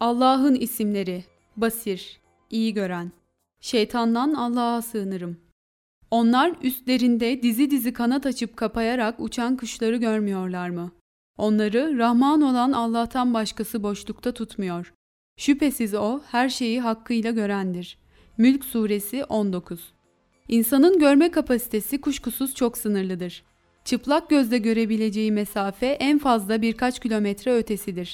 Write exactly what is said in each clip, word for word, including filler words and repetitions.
Allah'ın isimleri: Basir, iyi gören. Şeytandan Allah'a sığınırım. Onlar üstlerinde dizi dizi kanat açıp kapayarak uçan kuşları görmüyorlar mı? Onları Rahman olan Allah'tan başkası boşlukta tutmuyor. Şüphesiz O her şeyi hakkıyla görendir. Mülk Suresi on dokuz. İnsanın görme kapasitesi kuşkusuz çok sınırlıdır. Çıplak gözle görebileceği mesafe en fazla birkaç kilometre ötesidir.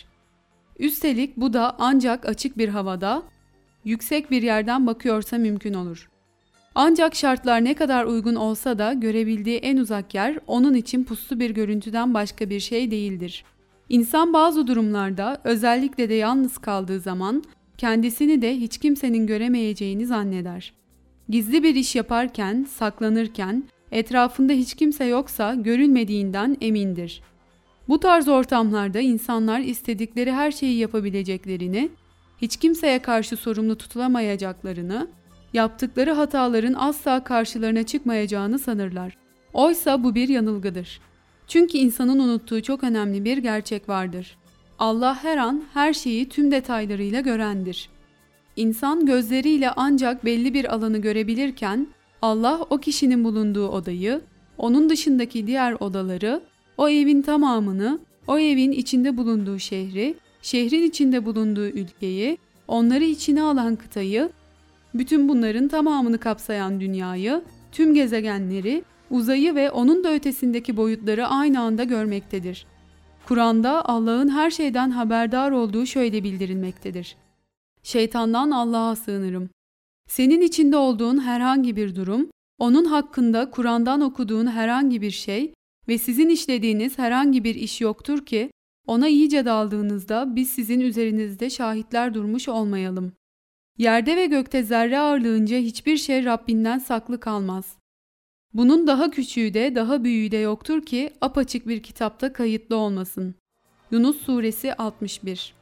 Üstelik bu da ancak açık bir havada, yüksek bir yerden bakıyorsa mümkün olur. Ancak şartlar ne kadar uygun olsa da görebildiği en uzak yer onun için puslu bir görüntüden başka bir şey değildir. İnsan bazı durumlarda, özellikle de yalnız kaldığı zaman kendisini de hiç kimsenin göremeyeceğini zanneder. Gizli bir iş yaparken, saklanırken, etrafında hiç kimse yoksa görülmediğinden emindir. Bu tarz ortamlarda insanlar istedikleri her şeyi yapabileceklerini, hiç kimseye karşı sorumlu tutulamayacaklarını, yaptıkları hataların asla karşılarına çıkmayacağını sanırlar. Oysa bu bir yanılgıdır. Çünkü insanın unuttuğu çok önemli bir gerçek vardır. Allah her an her şeyi tüm detaylarıyla görendir. İnsan gözleriyle ancak belli bir alanı görebilirken, Allah o kişinin bulunduğu odayı, onun dışındaki diğer odaları, o evin tamamını, o evin içinde bulunduğu şehri, şehrin içinde bulunduğu ülkeyi, onları içine alan kıtayı, bütün bunların tamamını kapsayan dünyayı, tüm gezegenleri, uzayı ve onun da ötesindeki boyutları aynı anda görmektedir. Kur'an'da Allah'ın her şeyden haberdar olduğu şöyle bildirilmektedir: Şeytandan Allah'a sığınırım. Senin içinde olduğun herhangi bir durum, onun hakkında Kur'an'dan okuduğun herhangi bir şey ve sizin işlediğiniz herhangi bir iş yoktur ki, ona iyice daldığınızda biz sizin üzerinizde şahitler durmuş olmayalım. Yerde ve gökte zerre ağırlığınca hiçbir şey Rabbinden saklı kalmaz. Bunun daha küçüğü de daha büyüğü de yoktur ki apaçık bir kitapta kayıtlı olmasın. Yunus Suresi altmış bir.